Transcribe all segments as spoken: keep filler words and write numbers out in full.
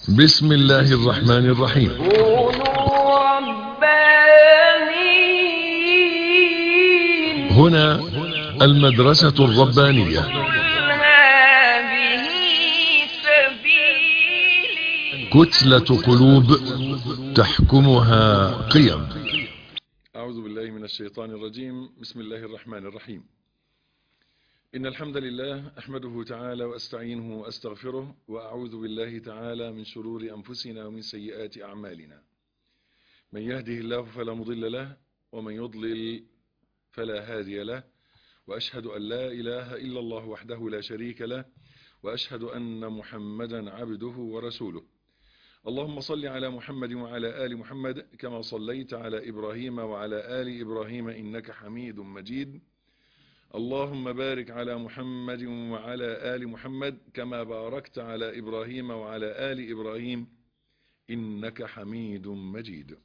بسم الله الرحمن الرحيم. كونوا ربانيين. هنا المدرسة الربانية. هذه سبيلي. كتلة قلوب تحكمها قيم. أعوذ بالله من الشيطان الرجيم. بسم الله الرحمن الرحيم. إن الحمد لله أحمده تعالى وأستعينه وأستغفره، وأعوذ بالله تعالى من شرور أنفسنا ومن سيئات أعمالنا. من يهده الله فلا مضل له، ومن يضلل فلا هادي له، وأشهد أن لا إله إلا الله وحده لا شريك له، وأشهد أن محمدا عبده ورسوله. اللهم صل على محمد وعلى آل محمد كما صليت على إبراهيم وعلى آل إبراهيم إنك حميد مجيد. اللهم بارك على محمد وعلى آل محمد كما باركت على إبراهيم وعلى آل إبراهيم إنك حميد مجيد.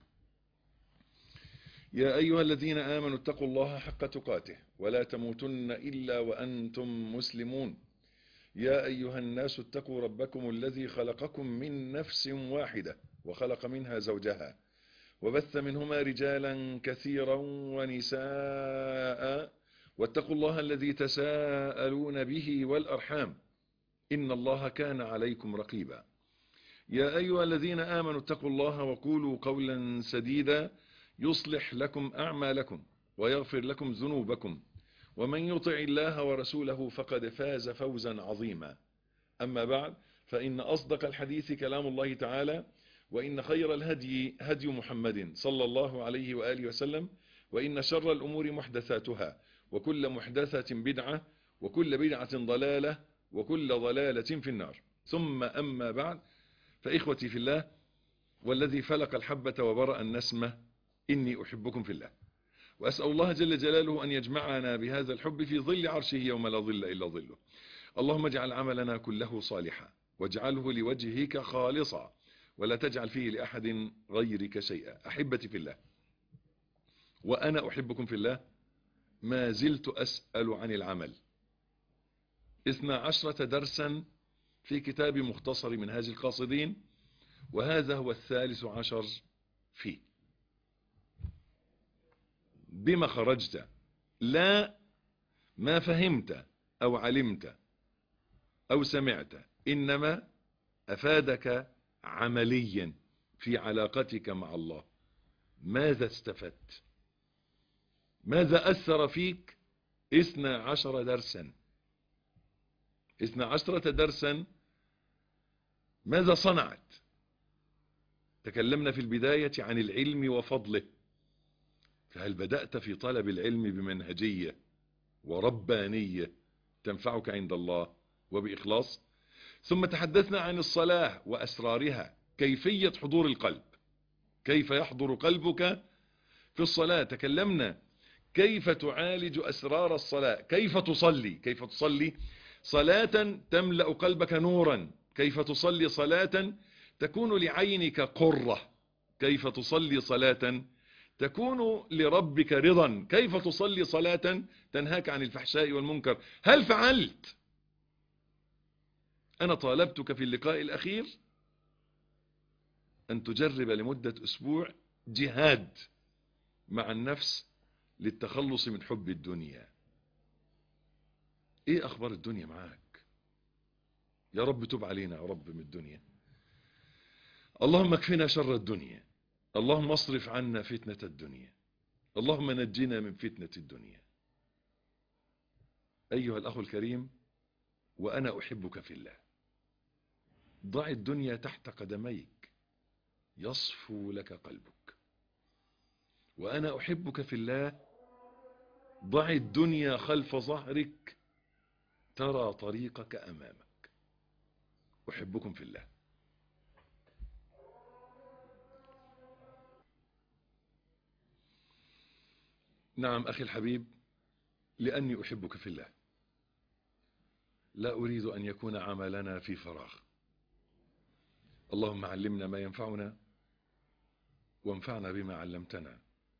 يا أيها الذين آمنوا اتقوا الله حق تقاته ولا تموتن إلا وأنتم مسلمون. يا أيها الناس اتقوا ربكم الذي خلقكم من نفس واحدة وخلق منها زوجها وبث منهما رجالا كثيرا ونساء، واتقوا الله الذي تساءلون به والأرحام إن الله كان عليكم رقيبا. يا أيها الذين آمنوا اتقوا الله وقولوا قولا سديدا يصلح لكم أعمالكم ويغفر لكم ذنوبكم، ومن يطع الله ورسوله فقد فاز فوزا عظيما. أما بعد، فإن أصدق الحديث كلام الله تعالى، وإن خير الهدي هدي محمد صلى الله عليه وآله وسلم، وإن شر الأمور محدثاتها، وكل محدثة بدعة، وكل بدعة ضلالة، وكل ضلالة في النار. ثم أما بعد، فإخوتي في الله، والذي فلق الحبة وبرأ النسمة، إني أحبكم في الله، وأسأل الله جل جلاله أن يجمعنا بهذا الحب في ظل عرشه يوم لا ظل إلا ظله. اللهم اجعل عملنا كله صالحا، واجعله لوجهك خالصا، ولا تجعل فيه لأحد غيرك شيئا. أحبتي في الله، وأنا أحبكم في الله، ما زلت أسأل عن العمل. اثنا عشرة درسا في كتاب مختصر منهاج القاصدين، وهذا هو الثالث عشر فيه. بما خرجت؟ لا ما فهمت أو علمت أو سمعت، إنما أفادك عمليا في علاقتك مع الله. ماذا استفدت؟ ماذا أثر فيك؟ اثنا عشر درسا اثنا عشرة درسا ماذا صنعت؟ تكلمنا في البداية عن العلم وفضله، فهل بدأت في طلب العلم بمنهجية وربانية تنفعك عند الله وبإخلاص؟ ثم تحدثنا عن الصلاة وأسرارها، كيفية حضور القلب، كيف يحضر قلبك في الصلاة. تكلمنا كيف تعالج أسرار الصلاة، كيف تصلي كيف تصلي صلاة تملأ قلبك نورا، كيف تصلي صلاة تكون لعينك قرة، كيف تصلي صلاة تكون لربك رضا، كيف تصلي صلاة تنهاك عن الفحشاء والمنكر. هل فعلت؟ أنا طالبتك في اللقاء الأخير أن تجرب لمدة أسبوع جهاد مع النفس للتخلص من حب الدنيا. إيه أخبار الدنيا معاك؟ يا رب تب علينا يا رب من الدنيا. اللهم اكفنا شر الدنيا، اللهم اصرف عنا فتنة الدنيا، اللهم نجنا من فتنة الدنيا. أيها الأخ الكريم، وأنا أحبك في الله، ضع الدنيا تحت قدميك يصفو لك قلبك. وأنا أحبك في الله، ضع الدنيا خلف ظهرك ترى طريقك أمامك. أحبكم في الله. نعم أخي الحبيب، لأني أحبك في الله لا أريد أن يكون عملنا في فراغ. اللهم علمنا ما ينفعنا، وانفعنا بما علمتنا،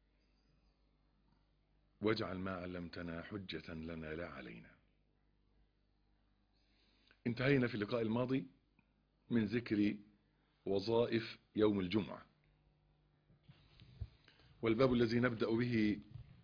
واجعل ما علمتنا حجة لنا لا علينا. انتهينا في اللقاء الماضي من ذكر وظائف يوم الجمعة. والباب الذي نبدأ به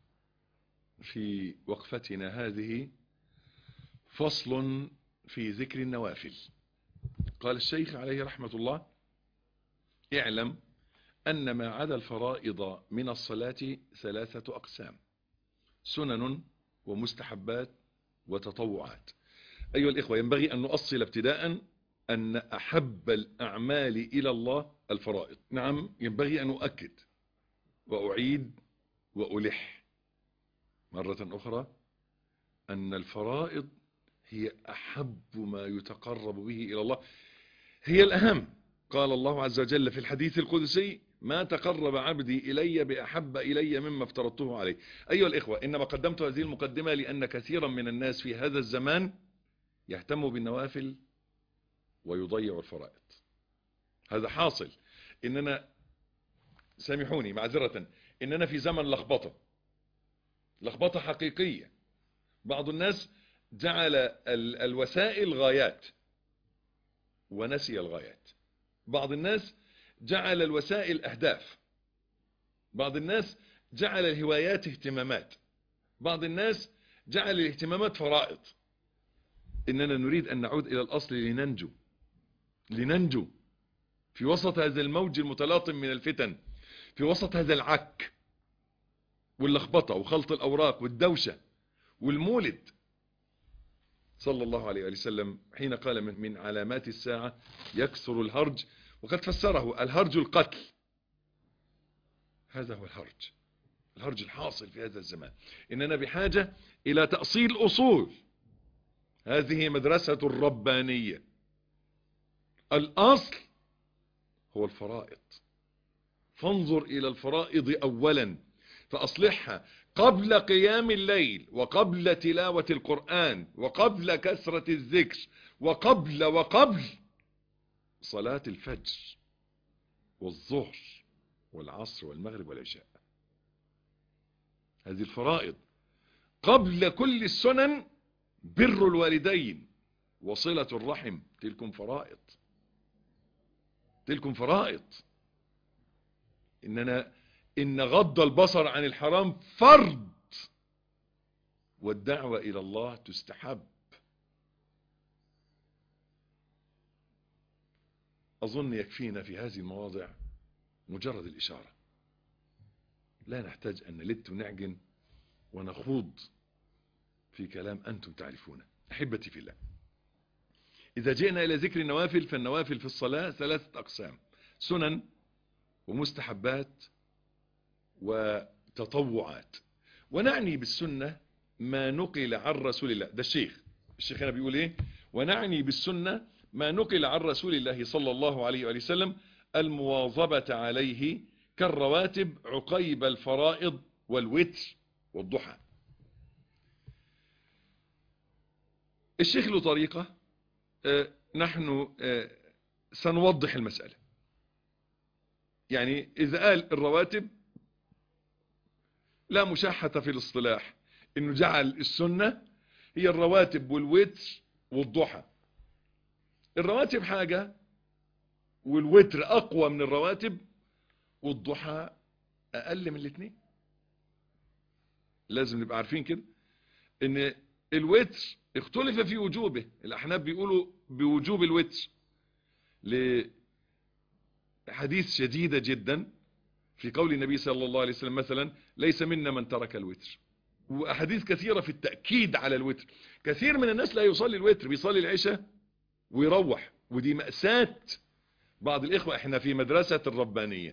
في وقفتنا هذه فصل في ذكر النوافل. قال الشيخ عليه رحمة الله: اعلم أن ما عدا الفرائض من الصلاة ثلاثة أقسام: سنن ومستحبات وتطوعات. أيها الإخوة، ينبغي أن نؤصل ابتداء أن أحب الأعمال إلى الله الفرائض. نعم، ينبغي أن أؤكد وأعيد وألح مرة أخرى أن الفرائض هي أحب ما يتقرب به إلى الله، هي الأهم. قال الله عز وجل في الحديث القدسي: ما تقرب عبدي إلي بأحب إلي مما افترضته عليه. أيها الإخوة، إنما قدمت هذه المقدمة لأن كثيرا من الناس في هذا الزمان يهتم بالنوافل ويضيع الفرائض. هذا حاصل. إننا، سامحوني معذرة، إننا في زمن لخبطة لخبطة حقيقية. بعض الناس جعل الوسائل غايات ونسي الغايات. بعض الناس جعل الوسائل أهداف. بعض الناس جعل الهوايات اهتمامات. بعض الناس جعل الاهتمامات فرائض. إننا نريد أن نعود إلى الأصل لننجو لننجو في وسط هذا الموج المتلاطم من الفتن، في وسط هذا العك واللخبطة وخلط الأوراق والدوشة والمولد. صلى الله عليه وسلم حين قال من علامات الساعة يكثر الهرج، وقد فسره: الهرج القتل. هذا هو الهرج، الهرج الحاصل في هذا الزمان. إننا بحاجة إلى تأصيل أصول. هذه مدرسة الربانية. الأصل هو الفرائض. فانظر إلى الفرائض أولا فأصلحها قبل قيام الليل، وقبل تلاوة القرآن، وقبل كثرة الذكر، وقبل وقبل صلاة الفجر والظهر والعصر والمغرب والعشاء. هذه الفرائض. قبل كل السنن بر الوالدين وصلة الرحم، تلكم فرائض تلكم فرائض. إننا إن غض البصر عن الحرام فرض، والدعوة إلى الله تستحب. أظن يكفينا في هذه المواضع مجرد الإشارة. لا نحتاج أن نلت ونعجن ونخوض في كلام أنتم تعرفونه. أحبتي في الله، إذا جئنا إلى ذكر النوافل، فالنوافل في الصلاة ثلاثة أقسام: سنن ومستحبات وتطوعات. ونعني بالسنة ما نقل عن رسول الله. ده الشيخ الشيخ هنا بيقول ايه؟ ونعني بالسنة ما نقل عن رسول الله صلى الله عليه وآله وسلم المواظبة عليه كالرواتب عقيب الفرائض والوتر والضحى. الشيخ له طريقة. آه نحن آه سنوضح المسألة. يعني إذا قال الرواتب، لا مشاحة في الاصطلاح، إنه جعل السنة هي الرواتب والوتر والضحى. الرواتب حاجة، والوتر أقوى من الرواتب، والضحى أقل من الاثنين. لازم نبقى عارفين كده إن الوتر اختلف في وجوبه. الأحناف بيقولوا بوجوب الوتر لحديث شديدة جدا في قول النبي صلى الله عليه وسلم مثلا: ليس منا من ترك الوتر. وأحاديث كثيرة في التأكيد على الوتر. كثير من الناس لا يصلي الوتر، بيصلي العشاء ويروح، ودي مأساة بعض الإخوة. احنا في مدرسة الربانية،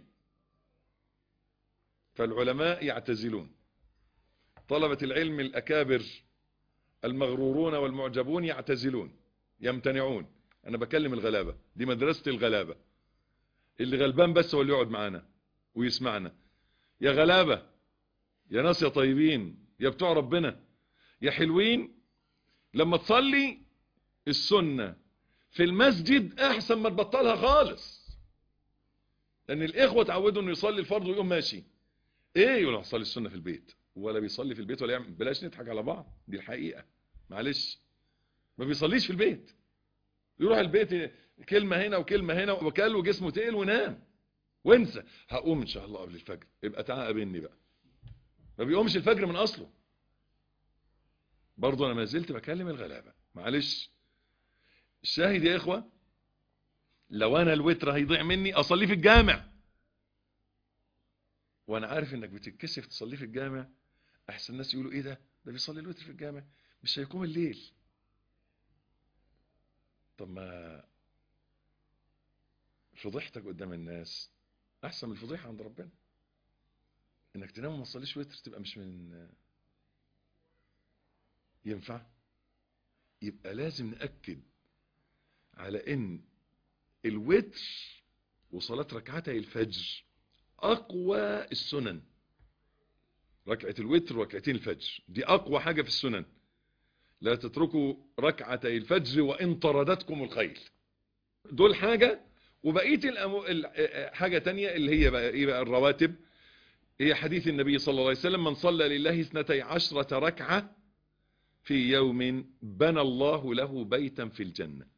فالعلماء يعتزلون، طلبة العلم الأكابر المغرورون والمعجبون يعتزلون، يمتنعون. أنا بكلم الغلابة، دي مدرسة الغلابة. اللي غلبان بس هو اللي يقعد معانا ويسمعنا. يا غلابة، يا ناس يا طيبين، يا بتوع ربنا، يا حلوين، لما تصلي السنة في المسجد احسن ما تبطلها خالص. لان الاخوة تعودوا انه يصلي الفرض ويقوم ماشي. ايه يقول صلي السنة في البيت، ولا بيصلي في البيت ولا يعمل. بلاش نضحك على بعض، دي الحقيقة. معلش، ما بيصليش في البيت، يروح البيت كلمة هنا وكلمة هنا، وكل وجسمه تقل ونام وانسى هقوم ان شاء الله قبل الفجر، يبقى تعال قابلني بقى. ما بيقومش الفجر من اصله. برضه انا ما زلت بكلم الغلابة، معلش. الشاهد يا اخوة، لو انا الوتر هيضيع مني اصلي في الجامع، وانا عارف انك بتتكسف تصلي في الجامع، احسن الناس يقولوا ايه ده ده بيصلي الوتر في الجامع مش هيقوم الليل. طب ما فضيحتك قدام الناس احسن من الفضيحة عند ربنا. انك تنام وما تصليش وتر تبقى مش من ينفع. يبقى لازم نأكد على ان الوتر وصلاة ركعتي الفجر اقوى السنن. ركعة الوتر وركعتين الفجر دي اقوى حاجة في السنن. لا تتركوا ركعتي الفجر وان طردتكم الخيل. دول حاجة. وبقية الأمو... حاجة تانية اللي هي بقى ايه بقى الرواتب. هي حديث النبي صلى الله عليه وسلم: من صلى لله اثنتي عشرة ركعة في يوم بنى الله له بيتا في الجنة.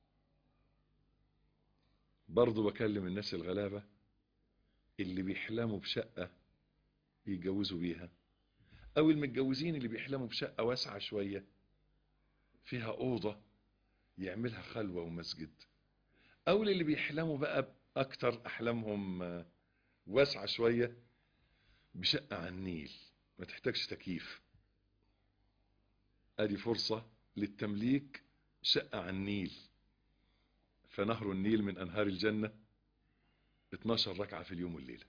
برضو بكلم الناس الغلابة اللي بيحلموا بشقة يتجوزوا بيها، او المتجوزين اللي بيحلموا بشقة واسعة شوية فيها اوضة يعملها خلوة ومسجد، او اللي بيحلموا بقى اكتر احلامهم واسعة شوية بشقة على النيل ما تحتاجش تكييف. ادي فرصة للتمليك شقة على النيل. فنهر النيل من انهار الجنة. اتناشر ركعة في اليوم والليلة.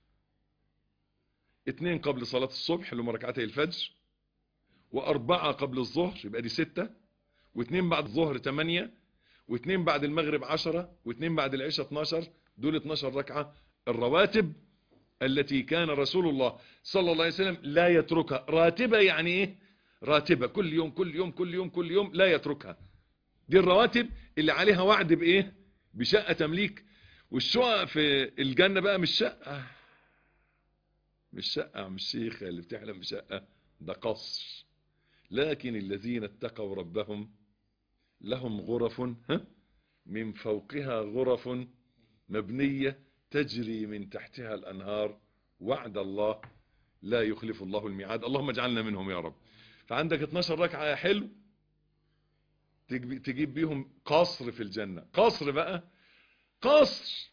اتنين قبل صلاة الصبح اللي هم ركعتي الفجر، واربعة قبل الظهر يبقى دي ستة، واتنين بعد الظهر تمانية، واتنين بعد المغرب عشرة، واتنين بعد العشاء اتناشر. دول اتناشر ركعة الرواتب التي كان رسول الله صلى الله عليه وسلم لا يتركها. راتبة يعني ايه؟ راتبة كل يوم كل يوم كل يوم كل يوم لا يتركها. دي الرواتب اللي عليها وعد بايه؟ بشقة تمليك. والشقة في الجنة بقى مش شقة، مش شقة مش شيخة اللي بتحلم بشقة، ده قصر. لكن الذين اتقوا ربهم لهم غرف ها من فوقها غرف مبنية تجري من تحتها الأنهار وعد الله لا يخلف الله الميعاد. اللهم اجعلنا منهم يا رب. فعندك اتناشر ركعة يا حلو تجيب بيهم قصر في الجنة. قصر بقى، قصر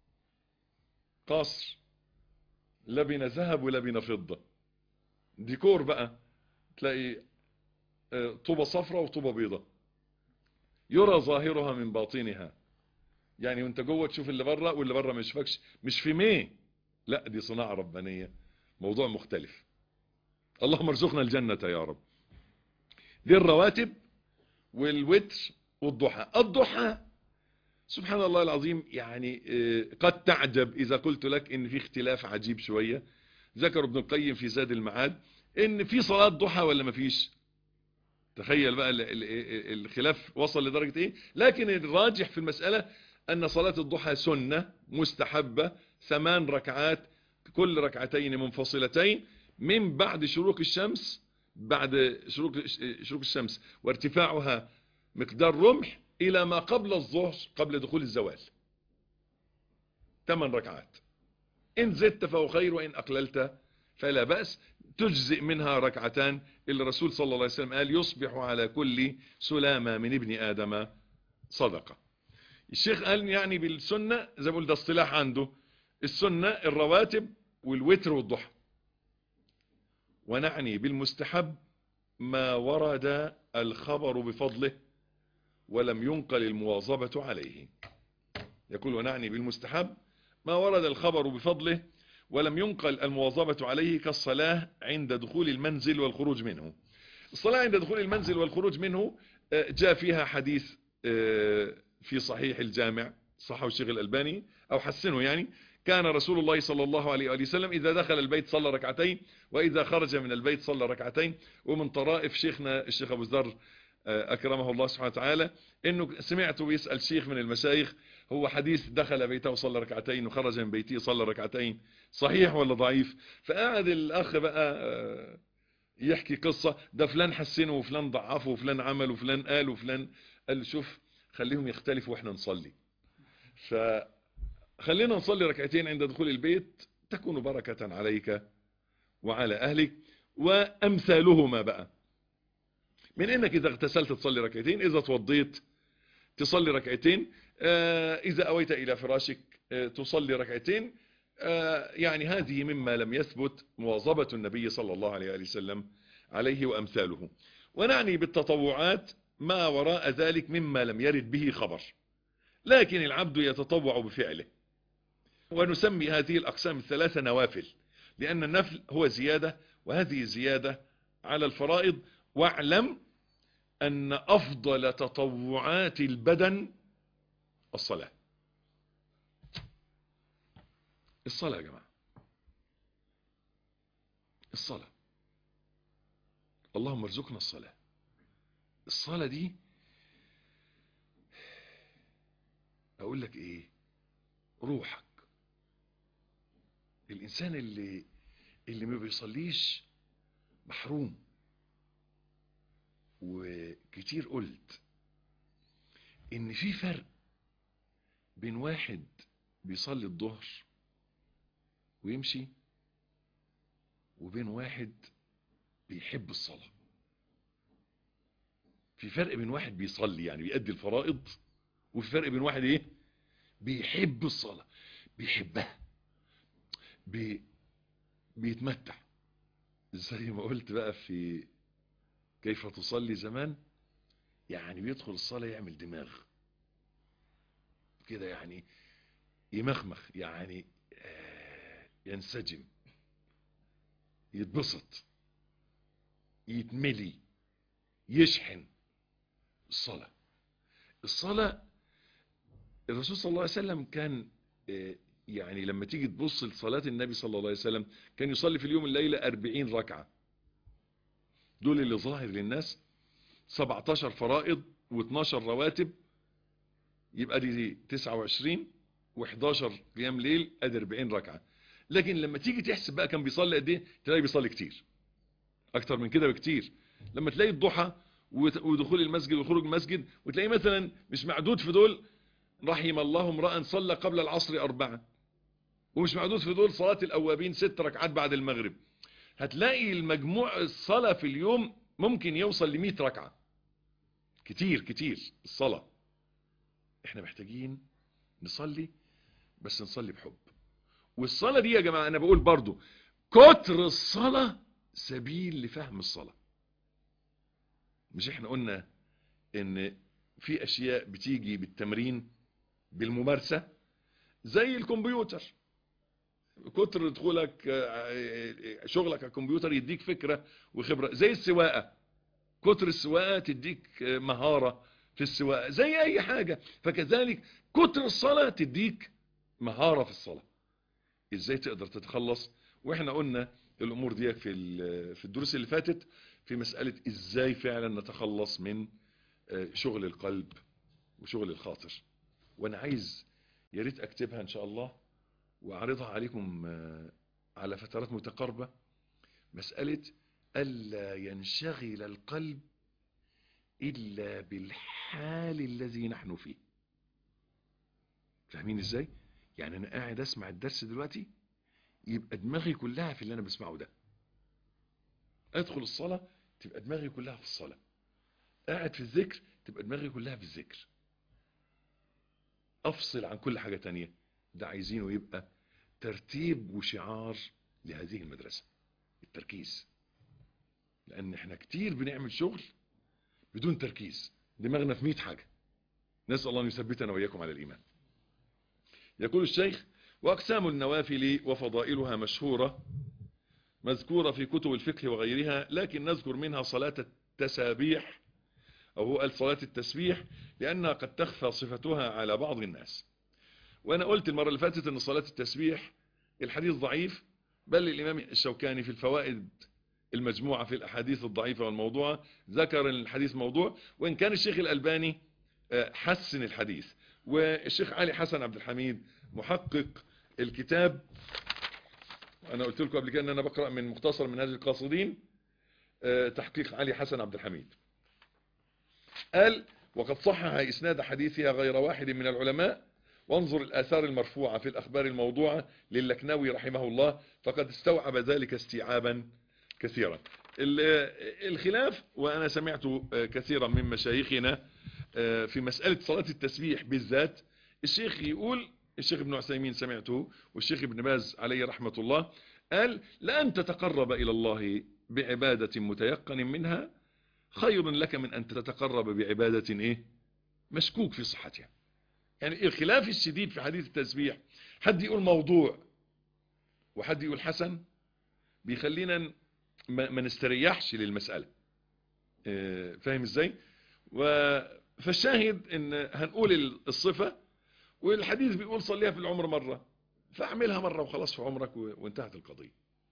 قصر لا بين ذهب ولا بين فضة. ديكور بقى، تلاقي طوبة صفرة وطوبة بيضة يرى ظاهرها من باطنها. يعني وانت جوه تشوف اللي بره واللي بره ما يشوفكش. مش في ميه، لا دي صناعة ربانية، موضوع مختلف. اللهم ارزقنا الجنة يا رب. دي الرواتب والوتر والضحى. الضحى سبحان الله العظيم يعني قد تعجب إذا قلت لك إن في اختلاف عجيب شوية. ذكر ابن القيم في زاد المعاد إن في صلاة ضحى ولا ما فيش. تخيل بقى الخلاف وصل لدرجة إيه. لكن الراجح في المسألة أن صلاة الضحى سنة مستحبة، ثمان ركعات كل ركعتين منفصلتين من بعد شروق الشمس، بعد شروق شروق الشمس وارتفاعها مقدار رمح إلى ما قبل الظهر قبل دخول الزوال. ثمان ركعات، إن زدت فهو خير وإن أقللت فلا بأس. تجزئ منها ركعتان اللي الرسول صلى الله عليه وسلم قال: يصبح على كل سلامة من ابن آدم صدقة. الشيخ قال يعني بالسنة زي ما قلت ده اصطلاح عنده، السنة الرواتب والوتر والضحى. ونعني بالمستحب ما ورد الخبر بفضله ولم ينقل المواظبة عليه. يقول: ونعني بالمستحب ما ورد الخبر بفضله ولم ينقل المواظبة عليه، كالصلاة عند دخول المنزل والخروج منه. الصلاة عند دخول المنزل والخروج منه جاء فيها حديث في صحيح الجامع، صححه الشيخ الألباني أو حسنه يعني: كان رسول الله صلى الله عليه وآله وسلم إذا دخل البيت صلى ركعتين وإذا خرج من البيت صلى ركعتين. ومن طرائف شيخنا الشيخ أبو ذر أكرمه الله سبحانه وتعالى إنه سمعته بيسأل شيخ من المشايخ: هو حديث دخل بيته وصلى ركعتين وخرج من بيته صلى ركعتين صحيح ولا ضعيف؟ فقعد الأخ بقى يحكي قصة، ده فلان حسنه وفلان ضعفه وفلان عمل وفلان قال وفلان قال. شوف خليهم يختلفوا واحنا نصلي. فخلينا نصلي ركعتين عند دخول البيت تكون بركة عليك وعلى أهلك. وأمثالهما بقى من إنك إذا اغتسلت تصلي ركعتين، إذا توضيت تصلي ركعتين، آه إذا أويت إلى فراشك آه تصلي ركعتين. آه يعني هذه مما لم يثبت مواظبة النبي صلى الله عليه وسلم عليه وأمثاله. ونعني بالتطوعات ما وراء ذلك مما لم يرد به خبر، لكن العبد يتطوع بفعله. ونسمي هذه الأقسام الثلاثة نوافل، لأن النفل هو زيادة، وهذه زيادة على الفرائض. واعلم أن أفضل تطوعات البدن الصلاة. الصلاة يا جماعة، الصلاة. اللهم ارزقنا الصلاة. الصلاة دي أقول لك إيه، روحك. الإنسان اللي اللي ما بيصليش محروم. وكتير قلت إن في فرق بين واحد بيصلي الظهر ويمشي، وبين واحد بيحب الصلاة. في فرق بين واحد بيصلي يعني بيأدي الفرائض، وفي فرق بين واحد ايه بيحب الصلاة، بيحبها، بي بيتمتع. زي ما قلت بقى في كيف تصلي زمان، يعني بيدخل الصلاة يعمل دماغ كده، يعني يمخمخ، يعني ينسجم، يتبسط، يتملي، يشحن. الصلاة الصلاة الرسول صلى الله عليه وسلم كان يعني لما تيجي تبص لصلاة النبي صلى الله عليه وسلم كان يصلي في اليوم الليلة أربعين ركعة. دول اللي ظاهر للناس سبعتاشر فرائض واثناشر رواتب، يبقى دي تسعة وعشرين وحداشر قيام ليل، ادي أربعين ركعة. لكن لما تيجي تحسب بقى كان بيصلي قد ايه، تلاقي بيصلي كتير اكتر من كده بكتير. لما تلاقي الضحى ودخول المسجد وخروج المسجد، وتلاقي مثلا مش معدود في دول رحم الله امرأ صلى قبل العصر أربعة، ومش معدود في دول صلاة الأوابين ست ركعات بعد المغرب. هتلاقي المجموع الصلاة في اليوم ممكن يوصل لمئة ركعة. كتير كتير الصلاة. احنا محتاجين نصلي، بس نصلي بحب. والصلاة دي يا جماعة انا بقول برضو كتر الصلاة سبيل لفهم الصلاة. مش احنا قلنا ان في اشياء بتيجي بالتمرين بالممارسة، زي الكمبيوتر. كتر دخولك شغلك على الكمبيوتر يديك فكرة وخبرة. زي السواقة، كتر السواقة تديك مهارة في السواقة. زي اي حاجة، فكذلك كتر الصلاة تديك مهارة في الصلاة، ازاي تقدر تتخلص. واحنا قلنا الامور دي في في الدروس اللي فاتت في مسألة ازاي فعلا نتخلص من شغل القلب وشغل الخاطر. وانا عايز يا ريت اكتبها ان شاء الله واعرضها عليكم على فترات متقاربة. مسألة ألا ينشغل القلب إلا بالحال الذي نحن فيه. فاهمين ازاي؟ يعني انا قاعد اسمع الدرس دلوقتي، يبقى دماغي كلها في اللي انا بسمعه ده. ادخل الصلاة تبقى دماغي كلها في الصلاة. قاعد في الذكر تبقى دماغي كلها في الذكر. افصل عن كل حاجة تانية. ده عايزينه يبقى ترتيب وشعار لهذه المدرسة، التركيز. لان احنا كتير بنعمل شغل بدون تركيز، دماغنا في مئة حاجة. نسأل الله ان يثبتنا وإياكم على الإيمان. يقول الشيخ: وأقسام النوافل وفضائلها مشهورة مذكورة في كتب الفقه وغيرها، لكن نذكر منها صلاة التسابيح، أو هو قال صلاة التسبيح، لأنها قد تخفى صفتها على بعض الناس. وأنا قلت المرة اللي فاتت أن صلاة التسبيح الحديث ضعيف، بل الإمام الشوكاني في الفوائد المجموعة في الأحاديث الضعيفة والموضوعة ذكر الحديث موضوع، وإن كان الشيخ الألباني حسن الحديث. والشيخ علي حسن عبد الحميد محقق الكتاب، أنا قلت لكم قبل كده أن أنا بقرأ من مختصر منهاج القاصدين، تحقيق علي حسن عبد الحميد، قال: وقد صحح إسناد حديثها غير واحد من العلماء، وانظر الآثار المرفوعة في الأخبار الموضوعة للكناوي رحمه الله، فقد استوعب ذلك استيعابا كثيرا. الخلاف، وأنا سمعت كثيرا من مشايخنا في مسألة صلاة التسبيح بالذات، الشيخ يقول، الشيخ ابن عثيمين سمعته والشيخ ابن باز عليه رحمة الله، قال لأن تتقرب إلى الله بعبادة متيقن منها خير لك من أن تتقرب بعبادة إيه مشكوك في صحتها. يعني الخلاف الشديد في حديث التسبيح، حد يقول موضوع وحد يقول حسن، بيخلينا ما نستريحش للمسألة. فاهم ازاي؟ فالشاهد ان هنقول الصفة، والحديث بيقول صليها في العمر مرة، فاعملها مرة وخلاص في عمرك وانتهت القضية.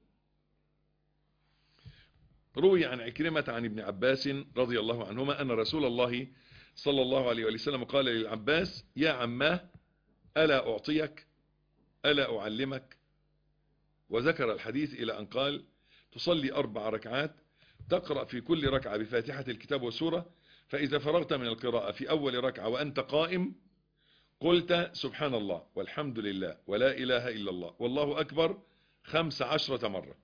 روي عن عكرمة عن ابن عباس رضي الله عنهما أن رسول الله صلى الله عليه وسلم قال للعباس: يا عماه ألا أعطيك، ألا أعلمك؟ وذكر الحديث إلى أن قال: تصلي أربع ركعات، تقرأ في كل ركعة بفاتحة الكتاب وسورة، فإذا فرغت من القراءة في أول ركعة وأنت قائم قلت سبحان الله والحمد لله ولا إله إلا الله والله أكبر خمس عشرة مرة،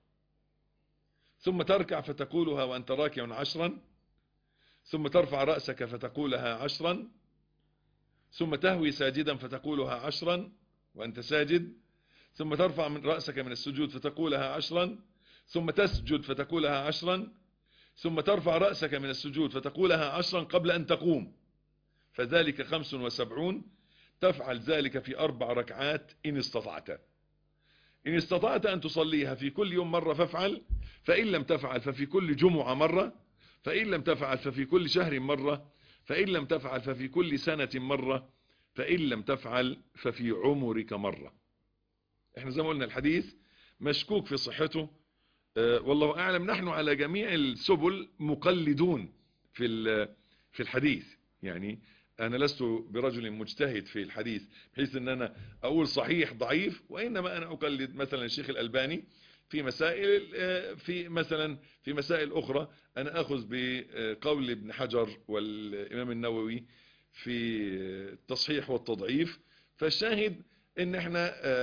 ثم تركع فتقولها وأنت راكع عشرا، ثم ترفع رأسك فتقولها عشرا، ثم تهوي ساجدا فتقولها عشرا وأنت ساجد، ثم ترفع من رأسك من السجود فتقولها عشرا، ثم تسجد فتقولها عشرا، ثم ترفع رأسك من السجود فتقولها عشرا قبل أن تقوم، فذلك خمس وسبعون. تفعل ذلك في أربع ركعات إن استطعت. إن استطعت أن تصليها في كل يوم مرة فافعل، فإن لم تفعل ففي كل جمعة مرة، فإن لم تفعل ففي كل شهر مرة، فإن لم تفعل ففي كل سنة مرة، فإن لم تفعل ففي عمرك مرة. احنا زي ما قلنا الحديث مشكوك في صحته، أه والله أعلم. نحن على جميع السبل مقلدون في في الحديث، يعني أنا لست برجل مجتهد في الحديث بحيث أن أنا أقول صحيح ضعيف، وإنما أنا أقلد مثلا الشيخ الألباني في مسائل، في مثلا في مسائل أخرى أنا أخذ بقول ابن حجر والإمام النووي في التصحيح والتضعيف. فالشاهد أن احنا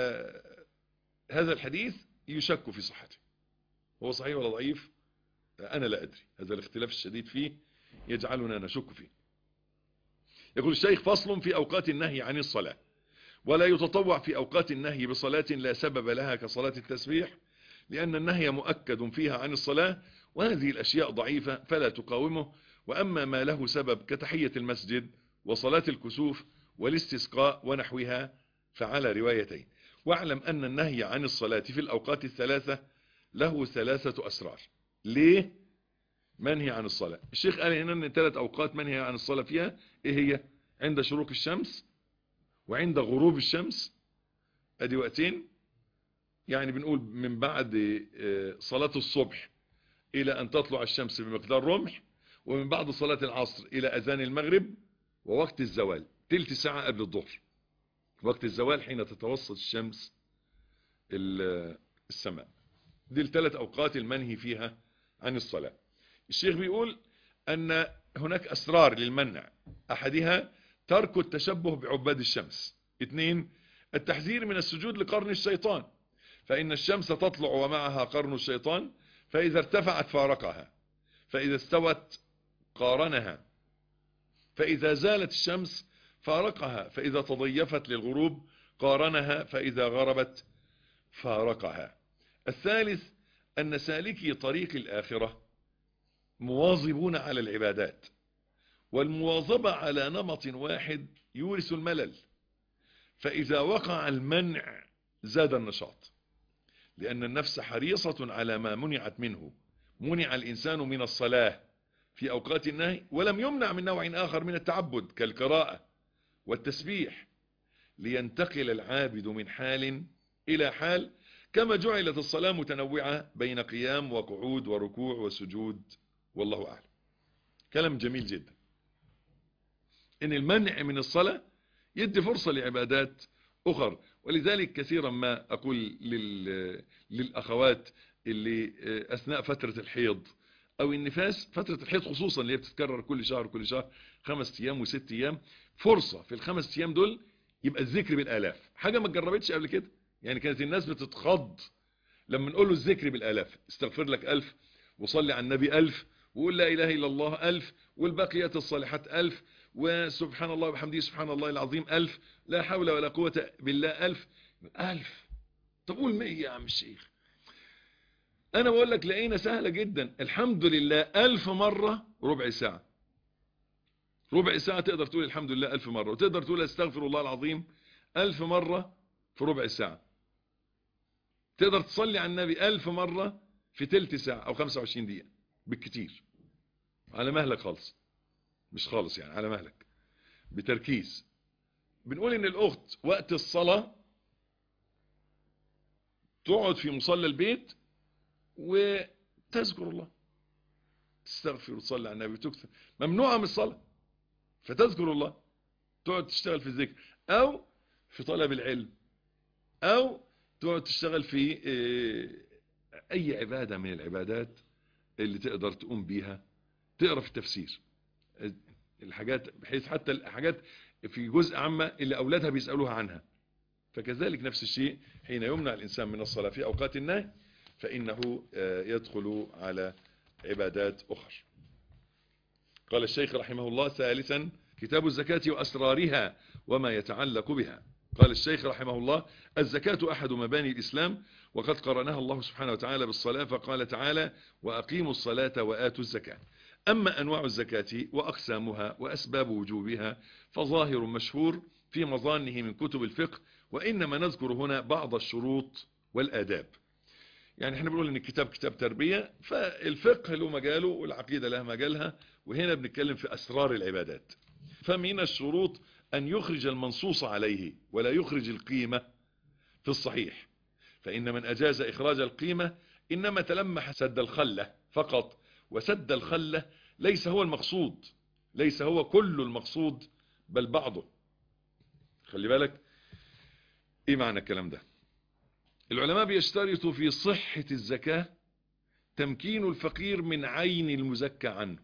هذا الحديث يشك في صحته، هو صحيح ولا ضعيف أنا لا أدري، هذا الاختلاف الشديد فيه يجعلنا نشك فيه. يقول الشيخ: فصل في أوقات النهي عن الصلاة، ولا يتطوع في أوقات النهي بصلاة لا سبب لها كصلاة التسبيح، لأن النهي مؤكد فيها عن الصلاة، وهذه الأشياء ضعيفة فلا تقاومه. وأما ما له سبب كتحية المسجد وصلاة الكسوف والاستسقاء ونحوها فعلى روايتين. واعلم أن النهي عن الصلاة في الأوقات الثلاثة له ثلاثة أسرار. ليه منهي عن الصلاة؟ الشيخ قال هنا ان ثلاث أوقات منهي عن الصلاة فيها. ايه هي؟ عند شروق الشمس، وعند غروب الشمس، ادي وقتين، يعني بنقول من بعد صلاة الصبح الى ان تطلع الشمس بمقدار رمح، ومن بعد صلاة العصر الى اذان المغرب، ووقت الزوال تلت ساعة قبل الظهر، وقت الزوال حين تتوسط الشمس السماء. دي الثلاث اوقات المنهي فيها عن الصلاة. الشيخ بيقول ان هناك اسرار للمنع، احدها ترك التشبه بعباد الشمس، اثنين التحذير من السجود لقرن الشيطان، فان الشمس تطلع ومعها قرن الشيطان، فاذا ارتفعت فارقها، فاذا استوت قارنها، فاذا زالت الشمس فارقها، فاذا تضيفت للغروب قارنها، فاذا غربت فارقها. الثالث ان سالكي طريق الاخرة مواظبون على العبادات، والمواظبة على نمط واحد يورث الملل، فإذا وقع المنع زاد النشاط، لأن النفس حريصة على ما منعت منه. منع الإنسان من الصلاة في أوقات النهي، ولم يمنع من نوع آخر من التعبد كالقراءة والتسبيح، لينتقل العابد من حال إلى حال، كما جعلت الصلاة متنوعة بين قيام وقعود وركوع وسجود، والله أعلم. كلام جميل جدا، إن المنع من الصلاة يدي فرصة لعبادات أخر. ولذلك كثيرا ما أقول لل... للأخوات اللي أثناء فترة الحيض أو النفاس، فترة الحيض خصوصا اللي هي بتتكرر كل شهر كل شهر خمس أيام وست أيام، فرصة في الخمس أيام دول يبقى الذكر بالالاف حاجه ما اتجربتش قبل كده. يعني كانت الناس بتتخض لما نقول له الذكر بالالاف، استغفر لك ألف، وصلي على النبي ألف، وقول لا اله الا الله ألف، والباقيات الصالحات ألف، وسبحان الله وبحمده سبحان الله العظيم ألف، لا حول ولا قوه بالله ألف. ألف. طب قول مية يا عم الشيخ. انا بقول لك لقينا سهله جدا. الحمد لله ألف مره ربع ساعه. ربع ساعه تقدر تقول الحمد لله ألف مره، وتقدر تقول استغفر الله العظيم ألف مره في ربع ساعه. تقدر تصلي على النبي ألف مرة في تلت ساعة أو خمسة وعشرين دقيقة بالكتير، على مهلك خالص، مش خالص يعني على مهلك بتركيز. بنقول إن الأخت وقت الصلاة تقعد في مصلى البيت وتذكر الله، تستغفر وتصلي على النبي وتكثر. ممنوعة من الصلاة، فتذكر الله، تقعد تشتغل في الذكر أو في طلب العلم، أو تقعد تشتغل في اي عبادة من العبادات اللي تقدر تقوم بيها. تقرأ في التفسير الحاجات، بحيث حتى الحاجات في جزء عامة اللي اولادها بيسألوها عنها. فكذلك نفس الشيء حين يمنع الانسان من الصلاة في اوقات النهي فانه يدخل على عبادات اخرى. قال الشيخ رحمه الله: ثالثا كتاب الزكاة واسرارها وما يتعلق بها. قال الشيخ رحمه الله: الزكاة أحد مباني الإسلام، وقد قرنها الله سبحانه وتعالى بالصلاة، فقال تعالى: وأقيموا الصلاة وآتوا الزكاة. أما أنواع الزكاة وأقسامها وأسباب وجوبها فظاهر مشهور في مظانه من كتب الفقه، وإنما نذكر هنا بعض الشروط والآداب. يعني احنا بنقول ان الكتاب كتاب تربية، فالفقه له مجاله والعقيدة لها مجالها، وهنا بنتكلم في أسرار العبادات. فمن الشروط أن يخرج المنصوص عليه ولا يخرج القيمة في الصحيح، فإن من أجاز إخراج القيمة إنما تلمح سد الخلة فقط، وسد الخلة ليس هو المقصود، ليس هو كل المقصود بل بعضه. خلي بالك إيه معنى الكلام ده. العلماء بيشترطوا في صحة الزكاة تمكين الفقير من عين المزكى عنه.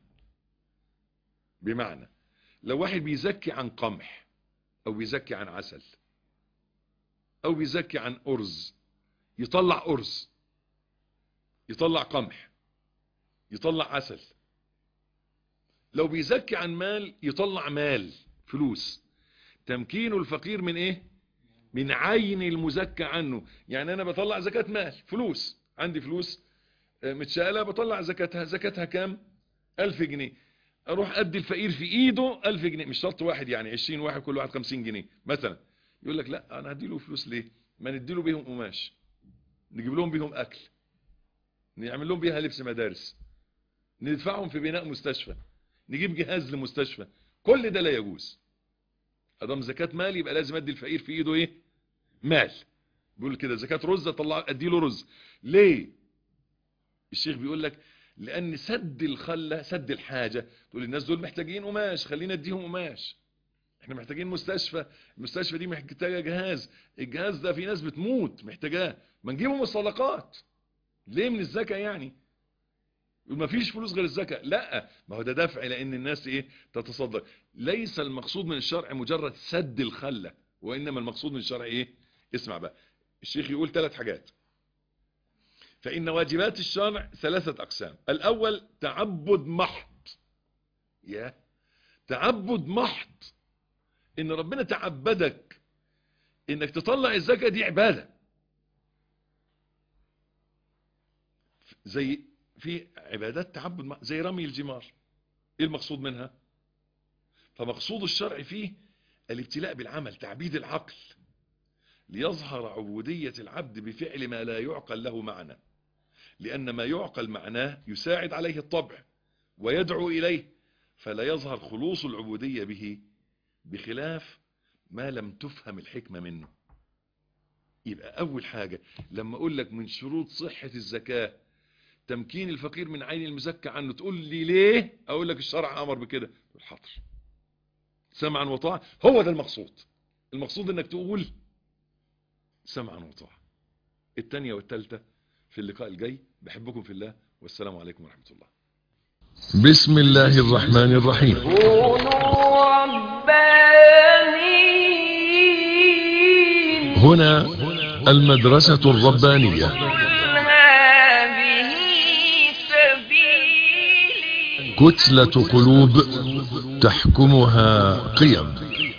بمعنى لو واحد بيزكي عن قمح او بيزكي عن عسل او بيزكي عن ارز، يطلع ارز، يطلع قمح، يطلع عسل. لو بيزكي عن مال يطلع مال، فلوس. تمكين الفقير من ايه؟ من عين المزكى عنه. يعني انا بطلع زكاة مال، فلوس، عندي فلوس متشالة بطلع زكاتها. زكاتها كام؟ ألف جنيه. اروح ادي الفقير في ايده ألف جنيه، مش شرط واحد، يعني عشرين واحد كل واحد خمسين جنيه مثلا. يقول لك لا انا هديله فلوس ليه؟ ما نديله بيهم قماش، نجيب لهم بيهم اكل، نعمل لهم بيها لبس مدارس، ندفعهم في بناء مستشفى، نجيب جهاز لمستشفى. كل ده لا يجوز. ادام زكاة مال يبقى لازم ادي الفقير في ايده ايه؟ مال. بيقول كده زكاة رز اطلع اديله رز. ليه؟ الشيخ بيقول لك لان سد الخلة، سد الحاجة. تقول الناس دول محتاجين قماش، خلينا اديهم قماش. احنا محتاجين مستشفى، المستشفى دي محتاجة جهاز، الجهاز ده في ناس بتموت محتاجاه، ما نجيبه من الصدقات. ليه من الزكاة يعني؟ ما فيش فلوس غير الزكاة. لا، ما هو ده دفع لان الناس ايه؟ تتصدق. ليس المقصود من الشرع مجرد سد الخلة، وانما المقصود من الشرع ايه؟ اسمع بقى، الشيخ يقول ثلاث حاجات. فإن واجبات الشرع ثلاثة أقسام. الأول تعبد محض. يا تعبد محض، إن ربنا تعبدك إنك تطلع الزكاة، دي عبادة. زي في عبادات تعبد محض زي رمي الجمار، إيه المقصود منها؟ فمقصود الشرع فيه الابتلاء بالعمل، تعبيد العقل، ليظهر عبودية العبد بفعل ما لا يعقل له معنى، لأن ما يعقل معناه يساعد عليه الطبع ويدعو إليه، فلا يظهر خلوص العبودية به، بخلاف ما لم تفهم الحكمة منه. يبقى أول حاجة لما أقول لك من شروط صحة الزكاة تمكين الفقير من عين المزكى عنه، تقول لي ليه؟ أقول لك الشرع أمر بكده. الحاضر، سمعا وطاعة، هو ده المقصود. المقصود انك تقول سمعا وطاعة. الثانية والثالثة في اللقاء الجاي. بحبكم في الله، والسلام عليكم ورحمة الله. بسم الله الرحمن الرحيم. كونوا ربانيين هنا المدرسة الربانية. قل هذه سبيلي كتلة قلوب تحكمها قيم.